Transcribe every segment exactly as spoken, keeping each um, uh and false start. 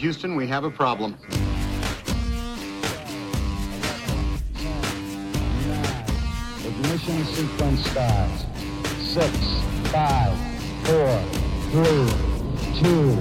Houston, we have a problem. Ignition sequence starts. Six, five, four, three, two,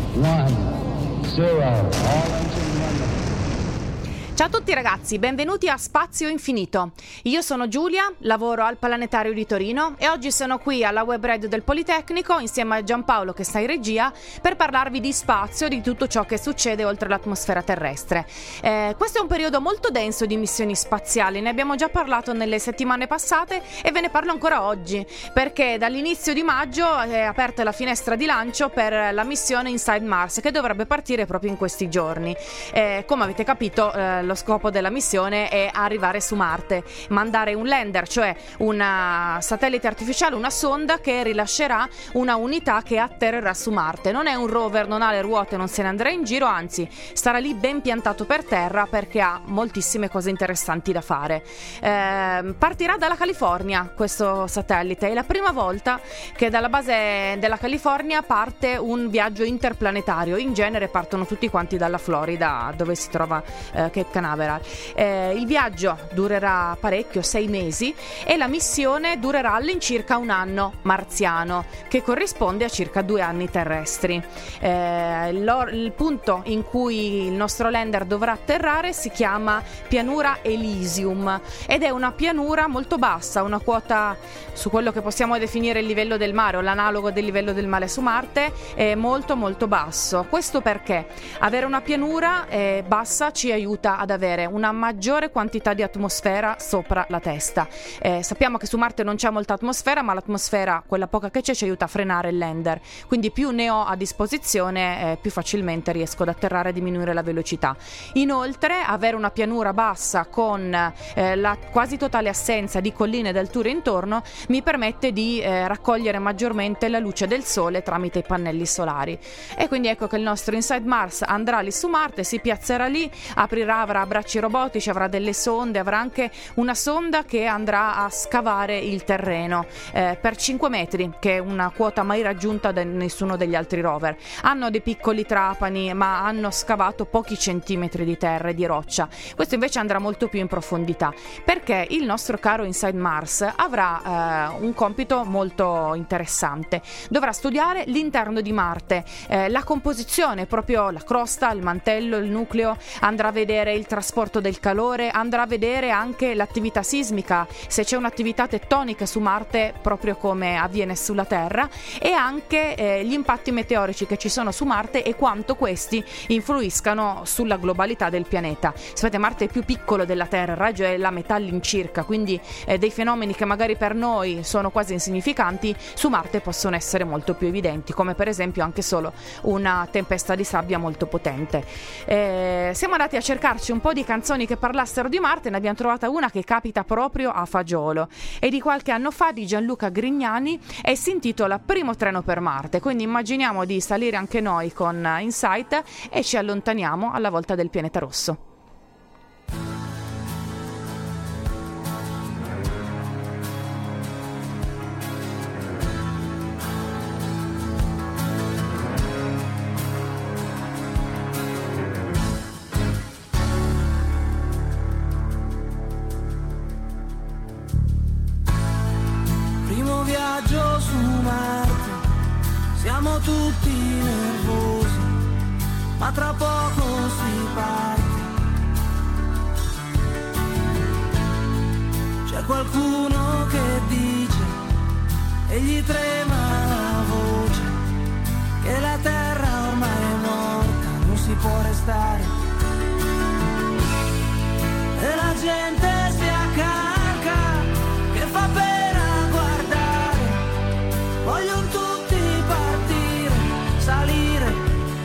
one, zero. All engine running. Ciao a tutti ragazzi, benvenuti a Spazio Infinito. Io sono Giulia, lavoro al Planetario di Torino e oggi sono qui alla web radio del Politecnico insieme a Giampaolo che sta in regia per parlarvi di spazio, di tutto ciò che succede oltre l'atmosfera terrestre. Eh, questo è un periodo molto denso di missioni spaziali, ne abbiamo già parlato nelle settimane passate e ve ne parlo ancora oggi, perché dall'inizio di maggio è aperta la finestra di lancio per la missione Inside Mars che dovrebbe partire proprio in questi giorni. Eh, come avete capito, eh, lo scopo della missione è arrivare su Marte, mandare un lander, cioè un satellite artificiale, una sonda che rilascerà una unità che atterrerà su Marte. Non è un rover, non ha le ruote, non se ne andrà in giro, anzi starà lì ben piantato per terra perché ha moltissime cose interessanti da fare. Eh, partirà dalla California questo satellite, è la prima volta che dalla base della California parte un viaggio interplanetario. In genere partono tutti quanti dalla Florida, dove si trova eh, Cape Canaveral. Eh, il viaggio durerà parecchio, sei mesi, e la missione durerà all'incirca un anno marziano, che corrisponde a circa due anni terrestri. Eh, il punto in cui il nostro lander dovrà atterrare si chiama pianura Elysium ed è una pianura molto bassa, una quota su quello che possiamo definire il livello del mare o l'analogo del livello del mare su Marte è molto molto basso. Questo perché avere una pianura eh, bassa ci aiuta ad avere una maggiore quantità di atmosfera sopra la testa. Eh, sappiamo che su Marte non c'è molta atmosfera, ma l'atmosfera, quella poca che c'è, ci aiuta a frenare il lander. Quindi più ne ho a disposizione, eh, più facilmente riesco ad atterrare e diminuire la velocità. Inoltre, avere una pianura bassa con eh, la quasi totale assenza di colline ed alture intorno mi permette di eh, raccogliere maggiormente la luce del sole tramite i pannelli solari. E quindi ecco che il nostro Inside Mars andrà lì su Marte, si piazzerà lì, aprirà, avrà bracci robotici, avrà delle sonde, avrà anche una sonda che andrà a scavare il terreno eh, per cinque metri, che è una quota mai raggiunta da nessuno degli altri rover. Hanno dei piccoli trapani, ma hanno scavato pochi centimetri di terra e di roccia. Questo invece andrà molto più in profondità, perché il nostro caro Inside Mars avrà eh, un compito molto interessante. Dovrà studiare l'interno di Marte, eh, la composizione, proprio la crosta, il mantello, il nucleo, andrà a vedere il trasporto del calore, andrà a vedere anche l'attività sismica, se c'è un'attività tettonica su Marte proprio come avviene sulla Terra, e anche eh, gli impatti meteorici che ci sono su Marte e quanto questi influiscano sulla globalità del pianeta. Sapete, Marte è più piccolo della Terra, il raggio è la metà all'incirca, quindi eh, dei fenomeni che magari per noi sono quasi insignificanti su Marte possono essere molto più evidenti, come per esempio anche solo una tempesta di sabbia molto potente. Eh, siamo andati a cercarci un po' di canzoni che parlassero di Marte, ne abbiamo trovata una che capita proprio a fagiolo, è di qualche anno fa, di Gianluca Grignani, e si intitola Primo treno per Marte. Quindi immaginiamo di salire anche noi con Insight e ci allontaniamo alla volta del pianeta rosso. Viaggio su Marte, siamo tutti nervosi, ma tra poco si parte. C'è qualcuno che dice, e gli trema la voce, che la terra ormai è morta, non si può restare. E la gente si accarca, che fa pena. Vogliono tutti partire, salire.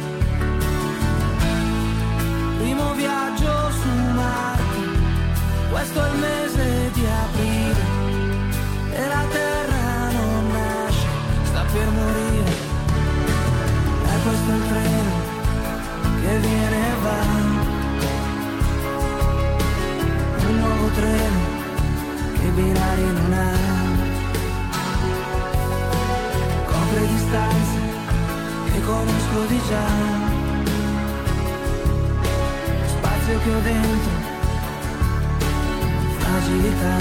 Primo viaggio su Marte, questo è il mese di aprile, e la terra non nasce, sta per morire. E questo è il treno che viene e va, un io che ho dentro fragilità,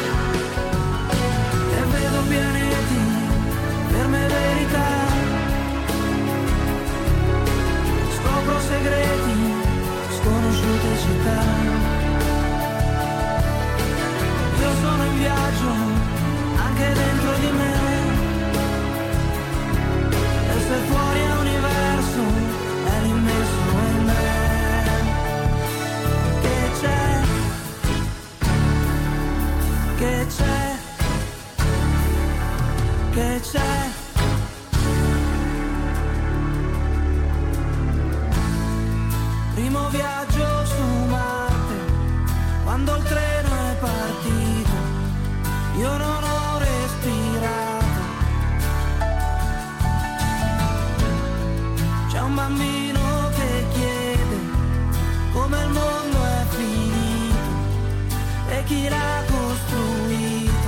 e vedo pianeti per me verità, scopro segreti, sconosciute città. Io sono in viaggio anche dentro di me, e se fuori è universo è l'immenso in me. Che c'è, che c'è, che c'è. Primo viaggio su Marte, quando il treno è partito, io non ho respirato. C'è un bambino che chiede come il mondo è finito e chi l'ha costruito.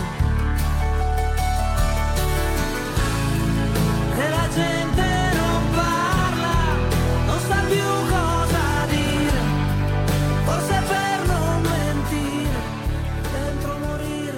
E la gente non parla, non sa più cosa dire, forse per non mentire, dentro morire.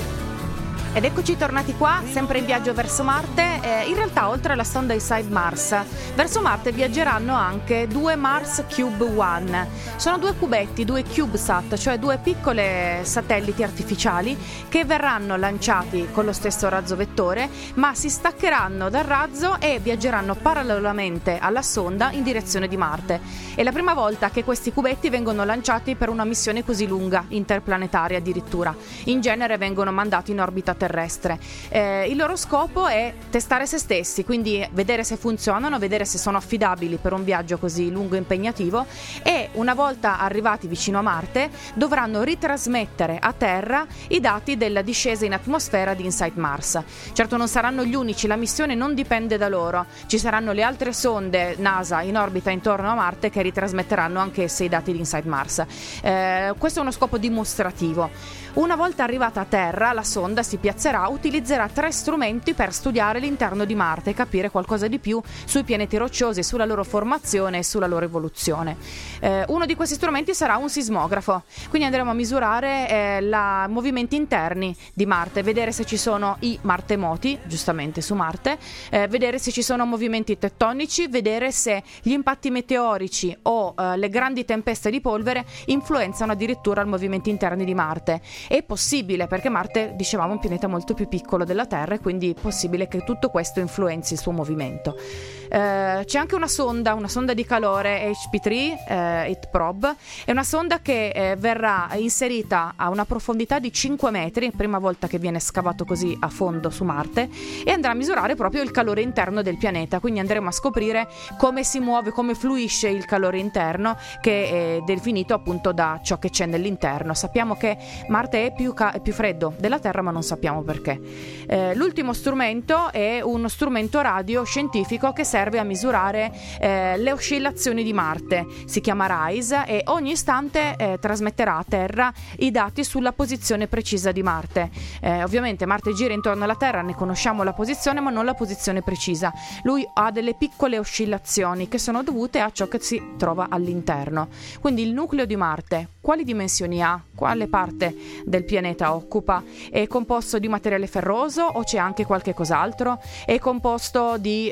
Ed eccoci tornati qua, sempre in viaggio verso Marte. Eh, in realtà, oltre alla sonda InSight Mars, verso Marte viaggeranno anche due Mars Cube One. Sono due cubetti, due CubeSat, cioè due piccole satelliti artificiali che verranno lanciati con lo stesso razzo vettore, ma si staccheranno dal razzo e viaggeranno parallelamente alla sonda in direzione di Marte. È la prima volta che questi cubetti vengono lanciati per una missione così lunga, interplanetaria addirittura. In genere vengono mandati in orbita terrestre. Eh, il loro scopo è testare se stessi, quindi vedere se funzionano, vedere se sono affidabili per un viaggio così lungo e impegnativo, e una volta arrivati vicino a Marte dovranno ritrasmettere a Terra i dati della discesa in atmosfera di InSight Mars. Certo non saranno gli unici, la missione non dipende da loro, ci saranno le altre sonde NASA in orbita intorno a Marte che ritrasmetteranno anch'esse i dati di InSight Mars. Eh, questo è uno scopo dimostrativo. Una volta arrivata a Terra, la sonda si piazzerà, utilizzerà tre strumenti per studiare l'interno di Marte e capire qualcosa di più sui pianeti rocciosi, sulla loro formazione e sulla loro evoluzione. Eh, uno di questi strumenti sarà un sismografo, quindi andremo a misurare eh, i movimenti interni di Marte, vedere se ci sono i martemoti, giustamente su Marte, eh, vedere se ci sono movimenti tettonici, vedere se gli impatti meteorici o eh, le grandi tempeste di polvere influenzano addirittura i movimenti interni di Marte. È possibile, perché Marte, dicevamo, è un pianeta molto più piccolo della Terra, e quindi è possibile che tutto questo influenzi il suo movimento. Eh, c'è anche una sonda, una sonda di calore H P tre, eh, H Probe, è una sonda che eh, verrà inserita a una profondità di cinque metri, prima volta che viene scavato così a fondo su Marte, e andrà a misurare proprio il calore interno del pianeta, quindi andremo a scoprire come si muove, come fluisce il calore interno, che è definito appunto da ciò che c'è nell'interno. Sappiamo che Marte è più, ca- è più freddo della Terra, ma non sappiamo perché. Eh, l'ultimo strumento è uno strumento radio scientifico che serve a misurare eh, le oscillazioni di Marte. Si chiama RISE e ogni istante eh, trasmetterà a Terra i dati sulla posizione precisa di Marte. Eh, ovviamente Marte gira intorno alla Terra, ne conosciamo la posizione ma non la posizione precisa. Lui ha delle piccole oscillazioni che sono dovute a ciò che si trova all'interno. Quindi il nucleo di Marte, quali dimensioni ha? Quale parte del pianeta occupa? È composto di materiale ferroso o c'è anche qualche cos'altro? È composto di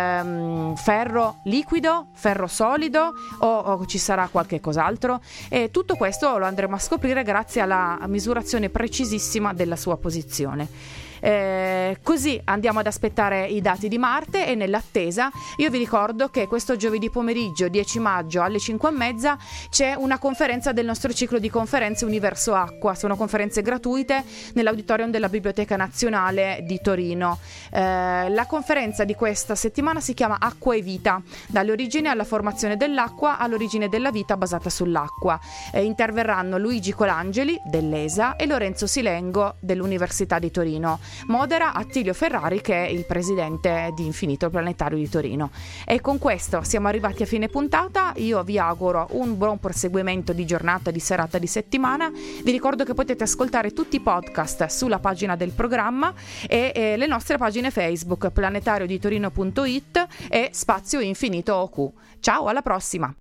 ehm, ferro liquido, ferro solido o, o ci sarà qualche cos'altro? E tutto questo lo andremo a scoprire grazie alla misurazione precisissima della sua posizione. Eh, così andiamo ad aspettare i dati di Marte, e nell'attesa io vi ricordo che questo giovedì pomeriggio dieci maggio alle cinque e mezza c'è una conferenza del nostro ciclo di conferenze Universo Acqua. Sono conferenze gratuite nell'auditorium della Biblioteca Nazionale di Torino. Eh, la conferenza di questa settimana si chiama Acqua e Vita, dalle origini alla formazione dell'acqua all'origine della vita basata sull'acqua. Eh, interverranno Luigi Colangeli dell'E S A e Lorenzo Silengo dell'Università di Torino. Modera Attilio Ferrari, che è il presidente di Infinito Planetario di Torino. E con questo siamo arrivati a fine puntata. Io vi auguro un buon proseguimento di giornata, di serata, di settimana. Vi ricordo che potete ascoltare tutti i podcast sulla pagina del programma e, e le nostre pagine Facebook, planetario di torino punto it e Spazio Infinito O Q. Ciao, alla prossima!